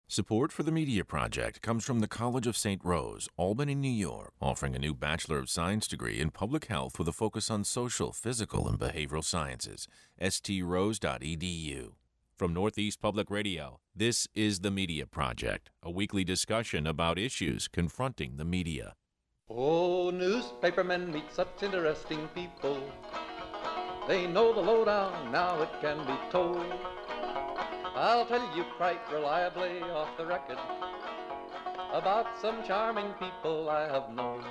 Support for the Media Project comes from the College of St. Rose, Albany, New York, offering a new Bachelor of Science degree in Public Health with a focus on social, physical, and behavioral sciences. strose.edu. From Northeast Public Radio, this is The Media Project, a weekly discussion about issues confronting the media. Oh, newspapermen meet such interesting people. They know the lowdown, now it can be told. I'll tell you quite reliably off the record about some charming people I have known.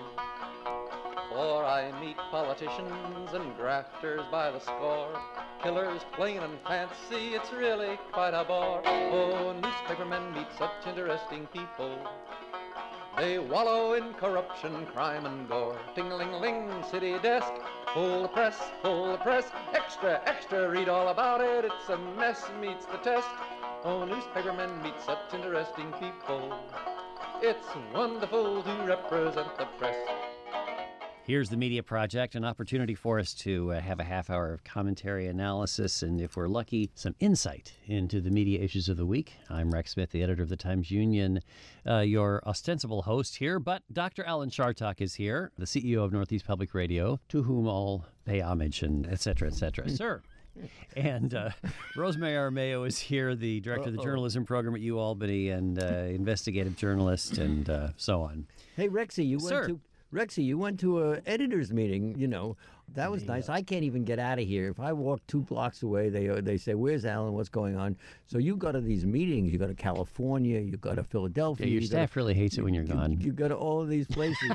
For I meet politicians and grafters by the score, killers plain and fancy, it's really quite a bore. Oh, newspapermen meet such interesting people. They wallow in corruption, crime and gore. Ting-a-ling-a-ling, city desk, full the press, extra, extra, read all about it, it's a mess, meets the test. Oh, newspapermen meet such interesting people. It's wonderful to represent the press. Here's the Media Project, an opportunity for us to have a half hour of commentary, analysis, and if we're lucky, some insight into the media issues of the week. I'm Rex Smith, the editor of the Times-Union, your ostensible host here, but Dr. Alan Chartock is here, the CEO of Northeast Public Radio, to whom all pay homage, and et cetera, sir. And Rosemary Armao is here, the director of the journalism program at UAlbany and investigative journalist and so on. Hey, Rexy, you went to an editor's meeting, you know. That was nice. I can't even get out of here. If I walk 2 blocks away, they say, "Where's Alan? What's going on?" So you go to these meetings. You go to California. You go to Philadelphia. Yeah, your staff really hates it when you're gone. You go to all of these places.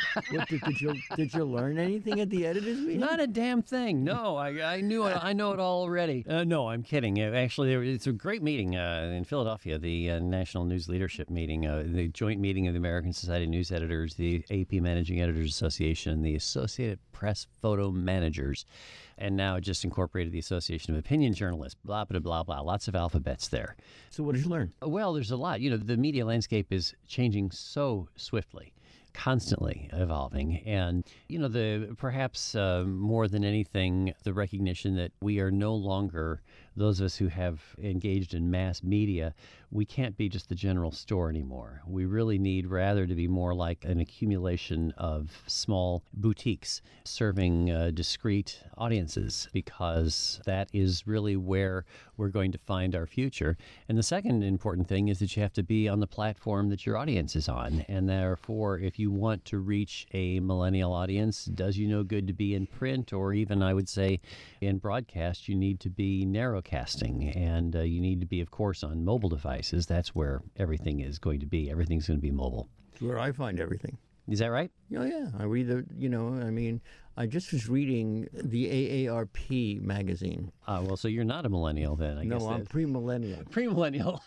Did you learn anything at the editors meeting? Not a damn thing. No, I knew it. I know it all already. No, I'm kidding. Actually, it's a great meeting in Philadelphia, the National News Leadership meeting, the joint meeting of the American Society of News Editors, the AP Managing Editors Association, the Associated Press Photo Managers, and now just incorporated the Association of Opinion Journalists, blah, blah, blah, blah. Lots of alphabets there. So what did you learn? Well, there's a lot. You know, the media landscape is changing so swiftly, constantly evolving. And, you know, perhaps more than anything, the recognition that we are no longer, those of us who have engaged in mass media, we can't be just the general store anymore. We really need rather to be more like an accumulation of small boutiques serving discrete audiences, because that is really where we're going to find our future. And the second important thing is that you have to be on the platform that your audience is on. And therefore, if you want to reach a millennial audience, does you no good to be in print, or even, I would say, in broadcast, you need to be narrowcasting, and you need to be, of course, on mobile devices. That's where everything is going to be. Everything's going to be mobile. It's where I find everything. Is that right? Oh, yeah. I read I just was reading the AARP magazine. Well, so you're not a millennial then, I guess. No, I'm premillennial. Premillennial.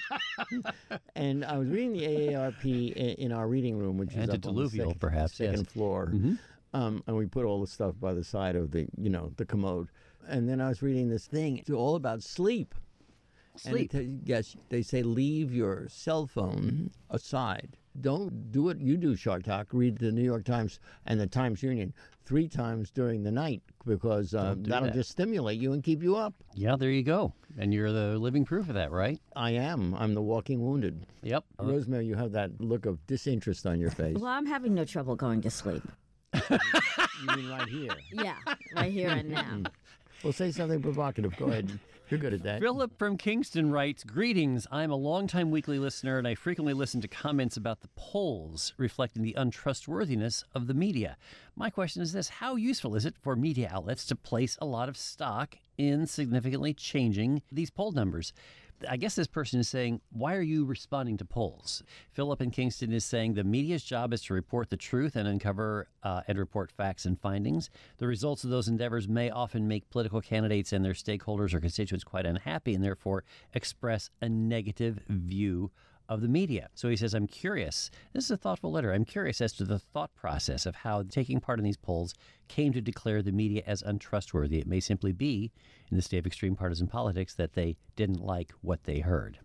And I was reading the AARP in our reading room, which is up on the second floor. Mm-hmm. And we put all the stuff by the side of the commode. And then I was reading this thing. It's all about sleep. Sleep. And they say leave your cell phone aside. Don't do what you do, Chartock. Read the New York Times and the Times-Union 3 times during the night, because that'll just stimulate you and keep you up. Yeah, there you go. And you're the living proof of that, right? I am. I'm the walking wounded. Yep. Rosemary, you have that look of disinterest on your face. Well, I'm having no trouble going to sleep. You mean right here? Yeah, right here and now. Well, say something provocative. Go ahead. You're good at that. Philip from Kingston writes, "Greetings. I'm a longtime weekly listener, and I frequently listen to comments about the polls reflecting the untrustworthiness of the media. My question is this: how useful is it for media outlets to place a lot of stock in significantly changing these poll numbers?" I guess this person is saying, why are you responding to polls? Philip in Kingston is saying the media's job is to report the truth and uncover and report facts and findings. The results of those endeavors may often make political candidates and their stakeholders or constituents quite unhappy, and therefore express a negative view of the media. So he says, I'm curious. This is a thoughtful letter. I'm curious as to the thought process of how taking part in these polls came to declare the media as untrustworthy. It may simply be, in this day of extreme partisan politics, that they didn't like what they heard.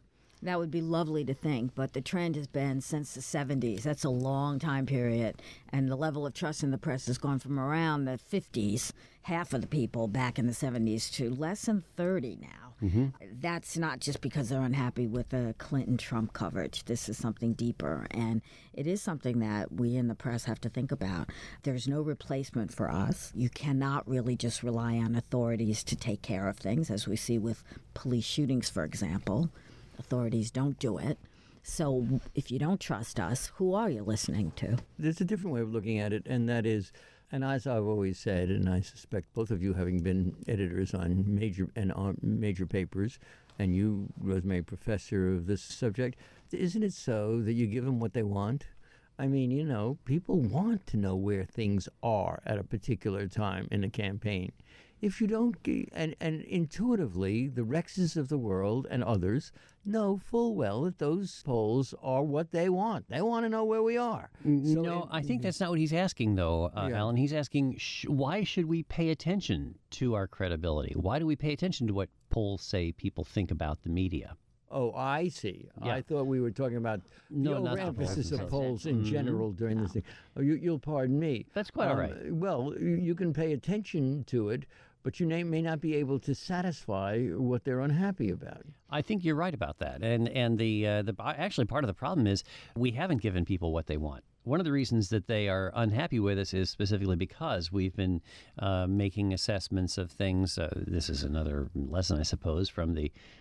That would be lovely to think, but the trend has been since the 70s. That's a long time period, and the level of trust in the press has gone from around the 50s, half of the people back in the 70s, to less than 30 now. Mm-hmm. That's not just because they're unhappy with the Clinton-Trump coverage. This is something deeper, and it is something that we in the press have to think about. There's no replacement for us. You cannot really just rely on authorities to take care of things, as we see with police shootings, for example. Authorities don't do it. So if you don't trust us, who are you listening to? There's a different way of looking at it, and that is, and as I've always said, and I suspect both of you having been editors on major papers, and you, Rosemary, professor of this subject, isn't it so that you give them what they want? I mean, you know, people want to know where things are at a particular time in a campaign. If you don't, and intuitively, the Rexes of the world and others know full well that those polls are what they want. They want to know where we are. No, I think that's not what he's asking, though, Alan. He's asking, why should we pay attention to our credibility? Why do we pay attention to what polls say people think about the media? Oh, I see. Yeah. I thought we were talking about the overemphasis of polls in general during this thing. Oh, you'll pardon me. That's quite all right. Well, you can pay attention to it, but you may not be able to satisfy what they're unhappy about. I think you're right about that. And the actually part of the problem is we haven't given people what they want. One of the reasons that they are unhappy with us is specifically because we've been making assessments of things. This is another lesson, I suppose, from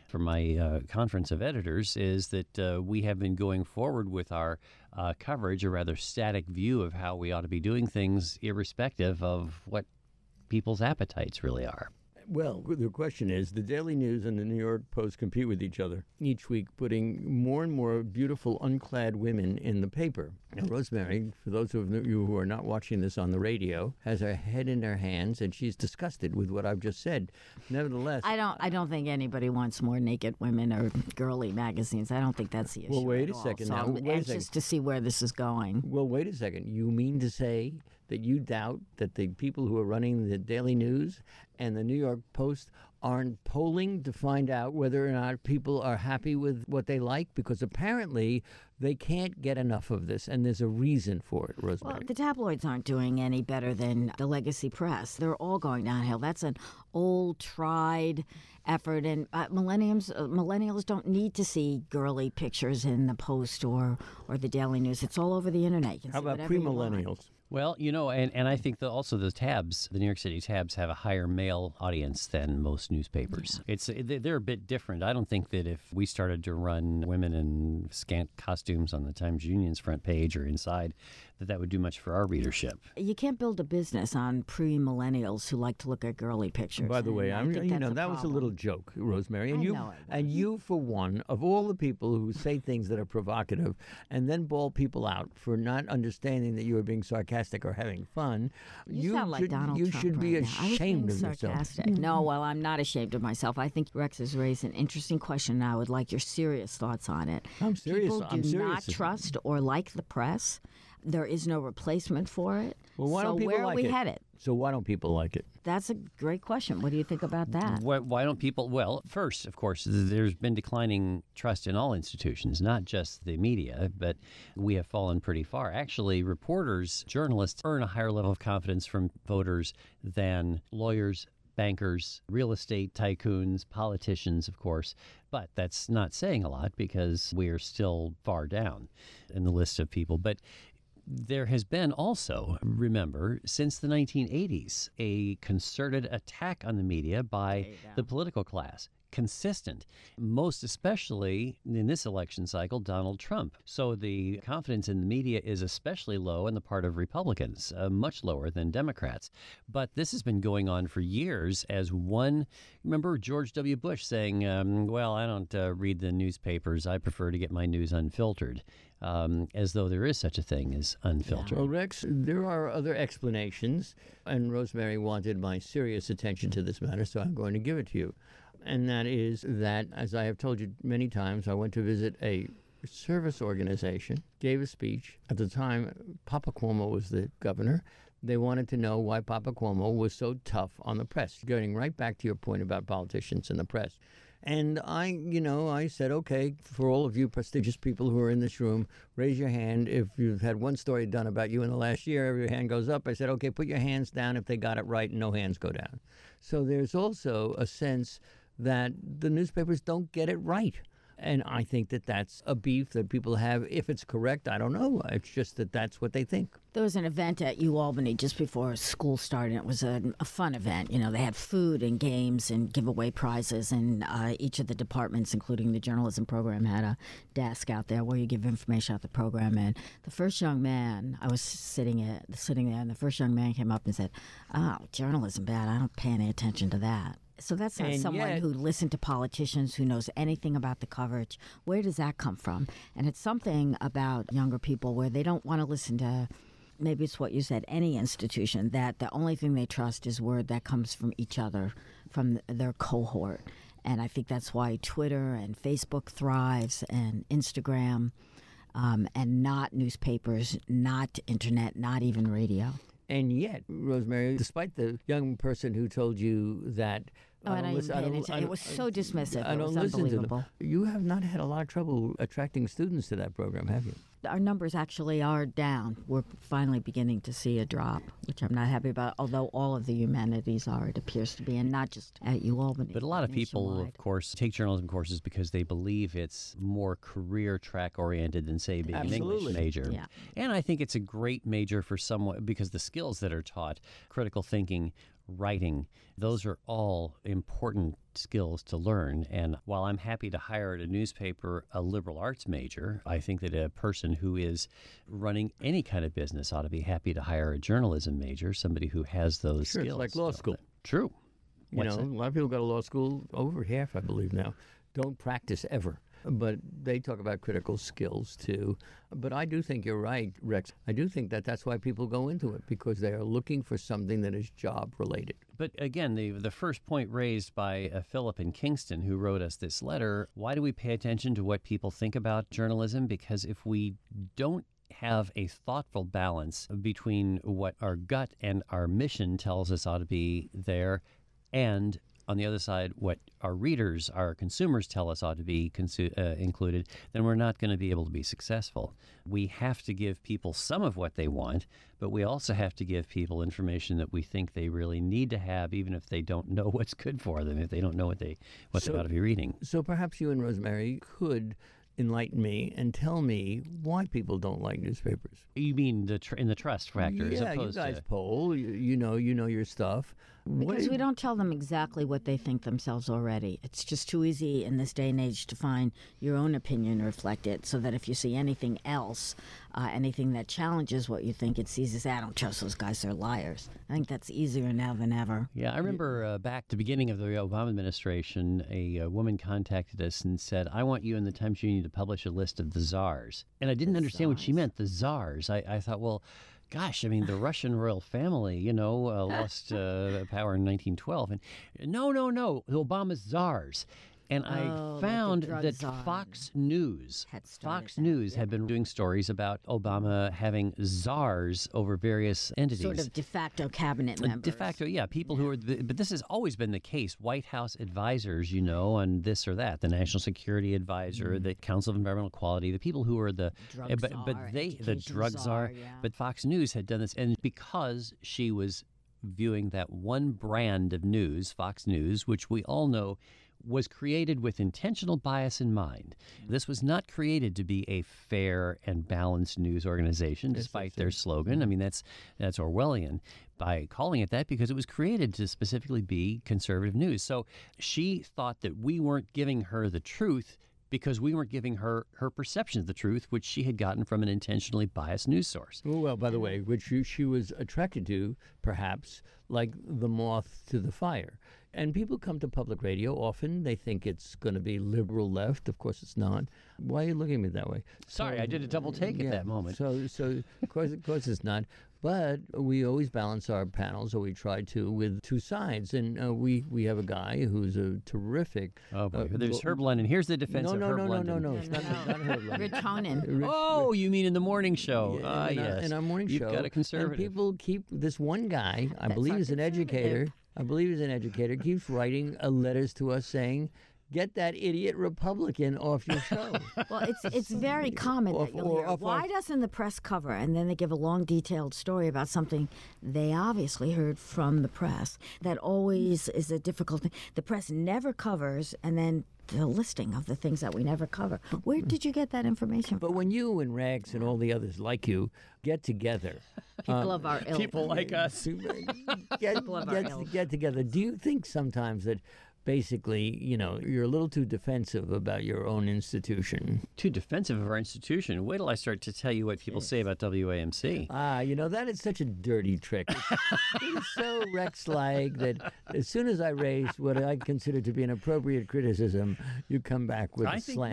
my conference of editors, is that we have been going forward with our coverage, a rather static view of how we ought to be doing things, irrespective of what people's appetites really are. Well, the question is, the Daily News and the New York Post compete with each other each week, putting more and more beautiful, unclad women in the paper. Now, Rosemary, for those of you who are not watching this on the radio, has her head in her hands, and she's disgusted with what I've just said. Nevertheless, I don't think anybody wants more naked women or girly magazines. I don't think that's the issue. Well, wait a second now. I'm anxious to see where this is going. Well, wait a second. You mean to say that you doubt that the people who are running the Daily News and the New York Post aren't polling to find out whether or not people are happy with what they like? Because apparently they can't get enough of this, and there's a reason for it, Rosemary. Well, the tabloids aren't doing any better than the legacy press. They're all going downhill. That's an old, tried effort, and millennials don't need to see girly pictures in the Post or the Daily News. It's all over the internet. You can How see about whatever you want. premillennials? Well, you know, and I think that also the tabs, the New York City tabs, have a higher male audience than most newspapers. They're a bit different. I don't think that if we started to run women in scant costumes on the Times Union's front page or inside, that would do much for our readership. You can't build a business on pre-millennials who like to look at girly pictures. By the way, that was a little joke, Rosemary, and you, for one, of all the people who say things that are provocative and then bawl people out for not understanding that you are being sarcastic or having fun, you sound like Donald Trump should be right ashamed of yourself. No, well, I'm not ashamed of myself. I think Rex has raised an interesting question, and I would like your serious thoughts on it. I'm serious. People do not trust or like the press. There is no replacement for it. Well, why don't people where like are we it? headed? So why don't people like it? That's a great question. What do you think about that? Why don't people? Well, first, of course, there's been declining trust in all institutions, not just the media, but we have fallen pretty far. Actually, reporters, journalists earn a higher level of confidence from voters than lawyers, bankers, real estate tycoons, politicians, of course. But that's not saying a lot because we are still far down in the list of people. But there has been also, remember, since the 1980s, a concerted attack on the media by the political class. Consistent, most especially in this election cycle, Donald Trump. So the confidence in the media is especially low on the part of Republicans, much lower than Democrats. But this has been going on for years as remember George W. Bush saying, well, I don't read the newspapers. I prefer to get my news unfiltered. As though there is such a thing as unfiltered. Well, Rex, there are other explanations, and Rosemary wanted my serious attention to this matter, so I'm going to give it to you. And that is that, as I have told you many times, I went to visit a service organization, gave a speech. At the time, Papa Cuomo was the governor. They wanted to know why Papa Cuomo was so tough on the press, getting right back to your point about politicians and the press. And I said, okay, for all of you prestigious people who are in this room, raise your hand if you've had one story done about you in the last year. Every hand goes up. I said, okay, put your hands down if they got it right, and no hands go down. So there's also a sense that the newspapers don't get it right. And I think that that's a beef that people have. If it's correct, I don't know. It's just that that's what they think. There was an event at UAlbany just before school started. It was a fun event. They had food and games and giveaway prizes, and each of the departments, including the journalism program, had a desk out there where you give information about the program. And the first young man, I was sitting there, and the first young man came up and said, "Oh, journalism bad. I don't pay any attention to that." So that's not someone who listened to politicians, who knows anything about the coverage. Where does that come from? And it's something about younger people where they don't want to listen to, maybe it's what you said, any institution, that the only thing they trust is word that comes from each other, from their cohort. And I think that's why Twitter and Facebook thrives, and Instagram, and not newspapers, not internet, not even radio. And yet, Rosemary, despite the young person who told you that... It was so dismissive. I don't listen unbelievable. To them. You have not had a lot of trouble attracting students to that program, have you? Our numbers actually are down. We're finally beginning to see a drop, which I'm not happy about, although all of the humanities are, it appears to be, and not just at UAlbany. But a lot of people, of course, take journalism courses because they believe it's more career track oriented than, say, being an English major. Yeah. And I think it's a great major for someone because the skills that are taught, critical thinking, writing, those are all important skills to learn. And while I'm happy to hire at a newspaper a liberal arts major, I think that a person who is running any kind of business ought to be happy to hire a journalism major, somebody who has those skills. It's like law school. True. A lot of people go to law school, over half, I believe now, don't practice ever. But they talk about critical skills, too. But I do think you're right, Rex. I do think that that's why people go into it, because they are looking for something that is job-related. But again, the first point raised by Philip in Kingston, who wrote us this letter, why do we pay attention to what people think about journalism? Because if we don't have a thoughtful balance between what our gut and our mission tells us ought to be there, and on the other side, what our readers, our consumers tell us ought to be included, then we're not going to be able to be successful. We have to give people some of what they want, but we also have to give people information that we think they really need to have, even if they don't know what's good for them, if they don't know what they ought to be reading. So perhaps you and Rosemary could enlighten me and tell me why people don't like newspapers. You mean in the trust factor? Yeah, as opposed you guys poll. You know your stuff. Because we don't tell them exactly what they think themselves already. It's just too easy in this day and age to find your own opinion reflected, so that if you see anything else, anything that challenges what you think, it's easy to say, I don't trust those guys, they're liars. I think that's easier now than ever. Yeah, I remember back at the beginning of the Obama administration, a woman contacted us and said, I want you in the Times Union to publish a list of the czars. And I didn't understand what she meant, the czars. I thought, well, gosh, I mean, the Russian royal family, lost power in 1912. And no, the Obama's czars. And I found that Fox News had been doing stories about Obama having czars over various entities. Sort of de facto cabinet members. De facto, yeah. People who are, but this has always been the case. White House advisors, on this or that. The National Security Advisor, the Council of Environmental Quality, the people who are the drug czar. Yeah. But Fox News had done this. And because she was viewing that one brand of news, Fox News, which we all know was created with intentional bias in mind. This was not created to be a fair and balanced news organization, despite their slogan. I mean, that's Orwellian by calling it that, because it was created to specifically be conservative news. So she thought that we weren't giving her the truth because we weren't giving her perception of the truth, which she had gotten from an intentionally biased news source. Well, by the way, which she was attracted to, perhaps, like the moth to the fire. And people come to public radio often. They think it's going to be liberal left. Of course, it's not. Why are you looking at me that way? Sorry, I did a double take at that moment. So of course it's not. But we always balance our panels, or we try to, with two sides. And we have a guy who's a terrific... Oh, boy. There's Herb London. Here's the defense of Herb London. No. It's not Herb London. Rich Honan. Oh, you mean in the morning show? Yes. In our morning show. You've got a conservative. And people keep this one guy, I believe he's an educator, keeps writing letters to us saying, get that idiot Republican off your show. Well, it's very common that you'll hear, why doesn't the press cover? And then they give a long, detailed story about something they obviously heard from the press. That always is a difficult thing. The press never covers, and then the listing of the things that we never cover. Where did you get that information from? But when you and Rags and all the others like you get together, people of our ilk. People like us. Get together. Do you think sometimes that basically, you're a little too defensive about your own institution? Too defensive of our institution? Wait till I start to tell you what people say about WAMC. That is such a dirty trick. It's so Rex-like that as soon as I raise what I consider to be an appropriate criticism, you come back with a slam.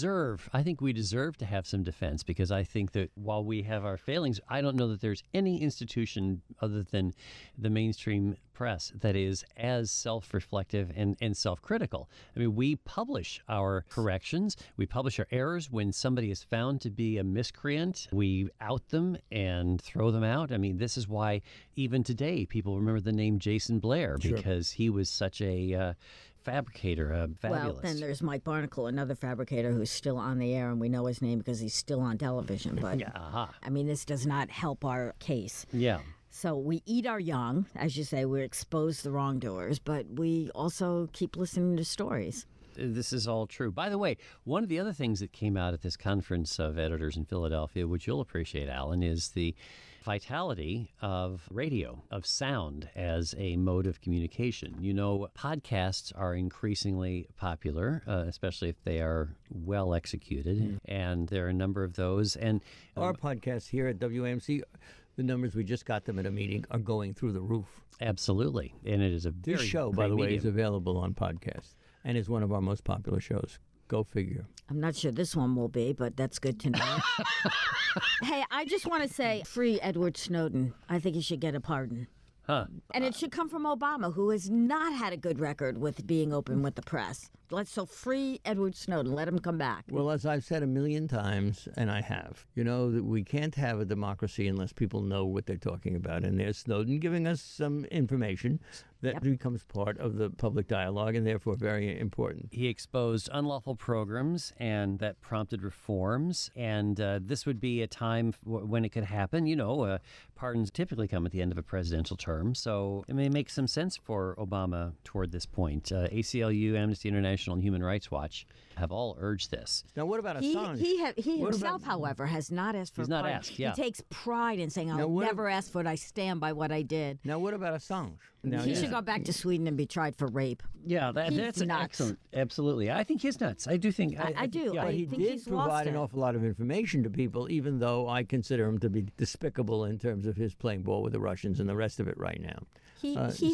I think we deserve to have some defense, because I think that while we have our failings, I don't know that there's any institution other than the mainstream press that is as self-reflective and self-critical. I mean, we publish our corrections, we publish our errors. When somebody is found to be a miscreant, we out them and throw them out. I mean, this is why even today people remember the name Jason Blair, because he was such a fabricator, fabulous. Well, then there's Mike Barnacle, another fabricator who's still on the air, and we know his name because he's still on television. But I mean, this does not help our case. Yeah. So we eat our young, as you say, we expose the wrongdoers, but we also keep listening to stories. This is all true. By the way, one of the other things that came out at this conference of editors in Philadelphia, which you'll appreciate, Alan, is the vitality of radio, of sound as a mode of communication. Podcasts are increasingly popular, especially if they are well executed, and there are a number of those. And our podcasts here at WAMC, the numbers, we just got them at a meeting, are going through the roof. Absolutely. And it is a very This show, by the way, is available on podcast and is one of our most popular shows. Go figure. I'm not sure this one will be, but that's good to know. Hey, I just want to say, free Edward Snowden. I think he should get a pardon. And it should come from Obama, who has not had a good record with being open with the press. So free Edward Snowden. Let him come back. Well, as I've said a million times, and I have, that we can't have a democracy unless people know what they're talking about. And there's Snowden giving us some information that becomes part of the public dialogue and therefore very important. He exposed unlawful programs, and that prompted reforms. And this would be a time when it could happen. Pardons typically come at the end of a presidential term. So it may make some sense for Obama toward this point. ACLU, Amnesty International, and Human Rights Watch have all urged this. Now, what about Assange? He himself, however, has not asked for He's not asked, He takes pride in saying, I'll never ask for it. I stand by what I did. Now, what about Assange? He should go back to Sweden and be tried for rape. Yeah, that's nuts. Excellent. Absolutely. I think he's nuts. I do think. I do. Yeah. But he did provide an awful lot of information to people, even though I consider him to be despicable in terms of his playing ball with the Russians and the rest of it right now. He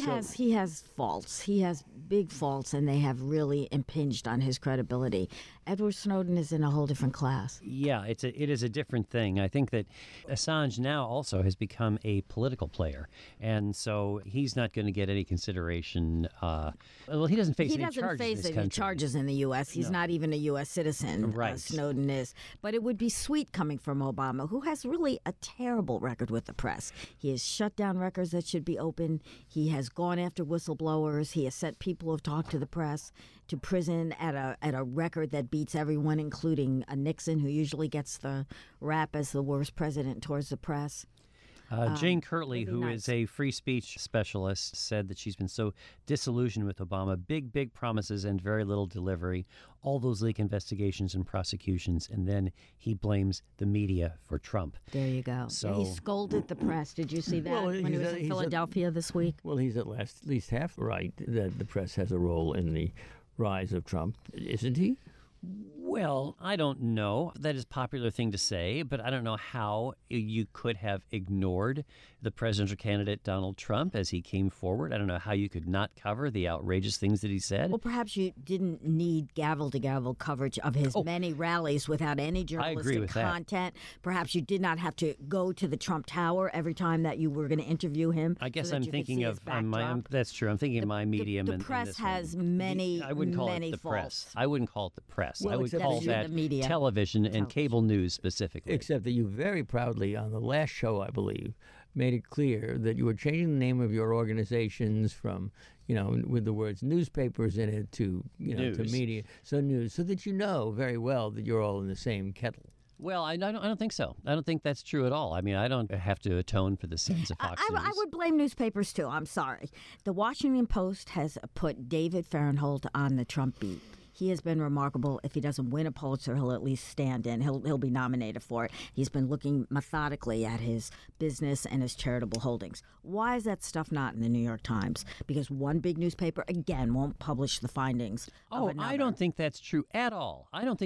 has faults. He has big faults, and they have really impinged on his credibility. Edward Snowden is in a whole different class. Yeah, it is a different thing. I think that Assange now also has become a political player, and so he's not going to get any consideration. He doesn't face any charges in this country. Any charges in the U.S. He's not even a U.S. citizen. Right. Snowden is. But it would be sweet coming from Obama, who has really a terrible record with the press. He has shut down records that should be open. He has gone after whistleblowers. He has sent people who have talked to the press to prison at a record that beats everyone, including Nixon, who usually gets the rap as the worst president towards the press. Jane Kirtley, who is a free speech specialist, said that she's been so disillusioned with Obama. Big promises and very little delivery. All those leak investigations and prosecutions, and then he blames the media for Trump. There you go. So he scolded the press. Did you see that when he was in Philadelphia this week? Well, he's at least half right that the press has a role in the rise of Trump, isn't he? Well, I don't know. That is a popular thing to say, but I don't know how you could have ignored the presidential candidate Donald Trump as he came forward. I don't know how you could not cover the outrageous things that he said. Well, perhaps you didn't need gavel-to-gavel coverage of his many rallies without any journalistic content. Perhaps you did not have to go to the Trump Tower every time that you were going to interview him. I guess I'm thinking of that's true. I'm thinking of my medium. The press has many faults. I wouldn't call it the press. I wouldn't call it the press. Well, I would call that television and cable news specifically. Except that you very proudly, on the last show, I believe, made it clear that you were changing the name of your organizations from, with the words newspapers in it to, to media, so news, so that you know very well that you're all in the same kettle. Well, I don't think so. I don't think that's true at all. I mean, I don't have to atone for the sins of Fox News. I would blame newspapers, too. I'm sorry. The Washington Post has put David Fahrenthold on the Trump beat. He has been remarkable. If he doesn't win a Pulitzer, he'll at least stand in. He'll be nominated for it. He's been looking methodically at his business and his charitable holdings. Why is that stuff not in the New York Times? Because one big newspaper, again, won't publish the findings of another. I don't think that's true at all. I think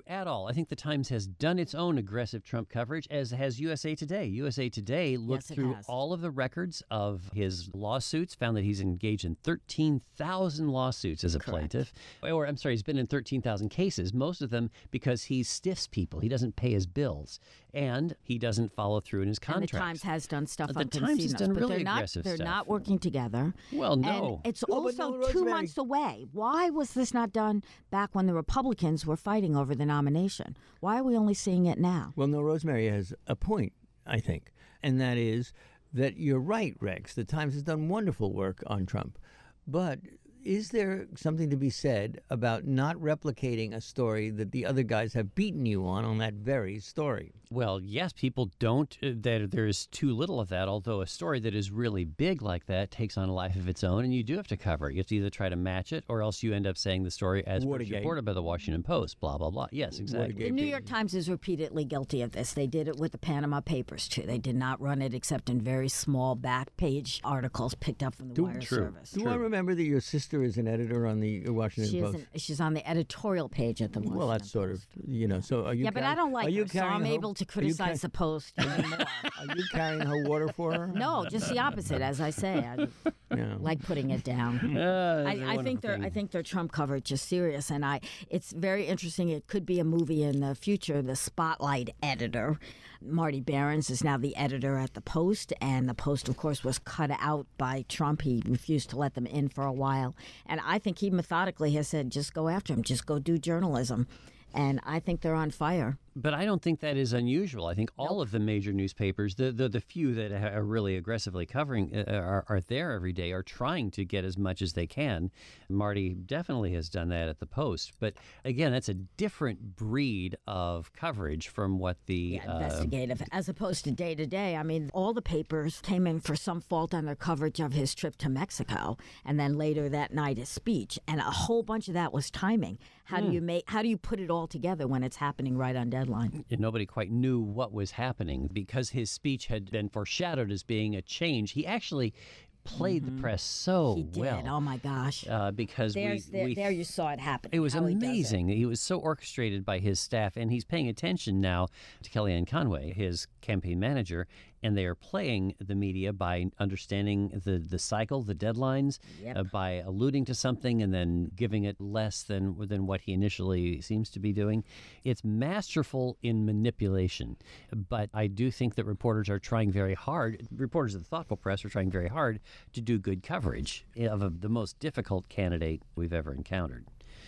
the Times has done its own aggressive Trump coverage, as has USA Today. USA Today looked through all of the records of his lawsuits, found that he's engaged in 13,000 lawsuits as a plaintiff. Or, I'm sorry, he's been in 13,000 cases, most of them because he stiffs people. He doesn't pay his bills, and he doesn't follow through in his contracts. And the Times has done stuff the Times has done really aggressive stuff. They're not stuff. Working together. Well, no. And it's also 2 months away. Why was this not done back when the Republicans were fighting over the nomination? Why are we only seeing it now? Well, no, Rosemary has a point, I think, and that is that you're right, Rex. The Times has done wonderful work on Trump, but is there something to be said about not replicating a story that the other guys have beaten you on that very story? Well, yes, people don't. There's too little of that, although a story that is really big like that takes on a life of its own, and you do have to cover it. You have to either try to match it, or else you end up saying the story as reported by the Washington Post, blah, blah, blah. Yes, exactly. The New York Times is repeatedly guilty of this. They did it with the Panama Papers, too. They did not run it except in very small back-page articles picked up from the wire service. Do I remember that your sister is an editor on the Washington Post? She's on the editorial page at the Washington Post. Well, that's sort of, so are you but I don't like her, so I'm able to criticize the Post even more. Are you carrying her water for her? No, just the opposite, as I say. I like putting it down. I think their Trump coverage is serious, and it's very interesting. It could be a movie in the future. The Spotlight editor, Marty Behrens, is now the editor at the Post, and the Post, of course, was cut out by Trump. He refused to let them in for a while, and I think he methodically has said, just go after him, just go do journalism. And I think they're on fire. But I don't think that is unusual. I think all of the major newspapers, the few that are really aggressively covering, are there every day, are trying to get as much as they can. Marty definitely has done that at the Post. But again, that's a different breed of coverage from what the... investigative, as opposed to day-to-day. I mean, all the papers came in for some fault on their coverage of his trip to Mexico, and then later that night his speech. And a whole bunch of that was timing. How do you put it all together when it's happening right on deadline? And nobody quite knew what was happening because his speech had been foreshadowed as being a change. He actually played the press so he did. well. Oh my gosh! Because there you saw it happen. It was amazing. He was so orchestrated by his staff, and he's paying attention now to Kellyanne Conway, his campaign manager, and they are playing the media by understanding the cycle, the deadlines, by alluding to something and then giving it less than what he initially seems to be doing. It's masterful in manipulation, but I do think that reporters are trying very hard. Reporters of the thoughtful press are trying very hard to do good coverage of the most difficult candidate we've ever encountered.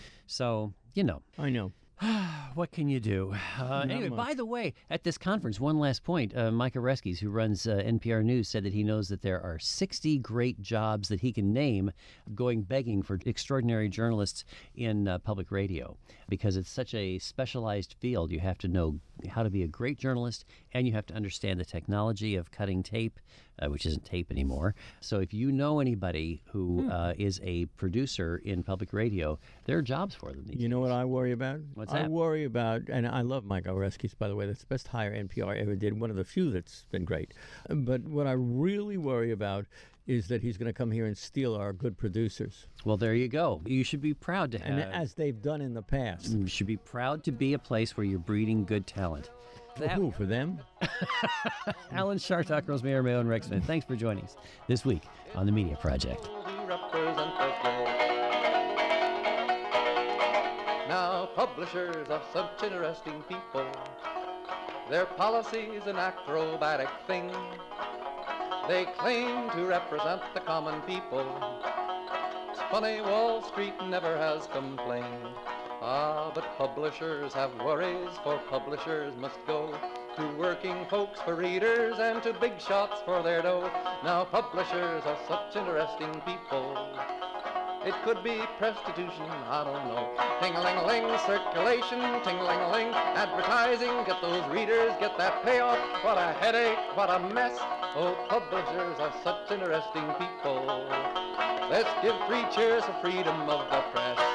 So, I know. What can you do? Anyway, by the way, at this conference, one last point. Mike Oreskes, who runs NPR News, said that he knows that there are 60 great jobs that he can name going begging for extraordinary journalists in public radio because it's such a specialized field. You have to know how to be a great journalist, and you have to understand the technology of cutting tape, which isn't tape anymore. So if you know anybody who is a producer in public radio, there are jobs for them. You know what I worry about? What's that? I worry about, and I love Mike Oreskes, by the way. That's the best hire NPR ever did, one of the few that's been great. But what I really worry about is that he's going to come here and steal our good producers. Well, there you go. You should be proud to have... And as they've done in the past. You should be proud to be a place where you're breeding good talent. For who? For them? Alan Chartock, Rosemary Mayo, and Rex Smith, thanks for joining us this week on The Media Project. Now, publishers are such interesting people. Their policies an acrobatic thing. They claim to represent the common people. It's funny, Wall Street never has complained. Ah, but publishers have worries, for publishers must go to working folks for readers and to big shots for their dough. Now publishers are such interesting people. It could be prostitution, I don't know. Ting-a-ling-a-ling, circulation, ting-a-ling-a-ling, advertising, get those readers, get that payoff. What a headache, what a mess. Oh, publishers are such interesting people. Let's give 3 cheers for freedom of the press.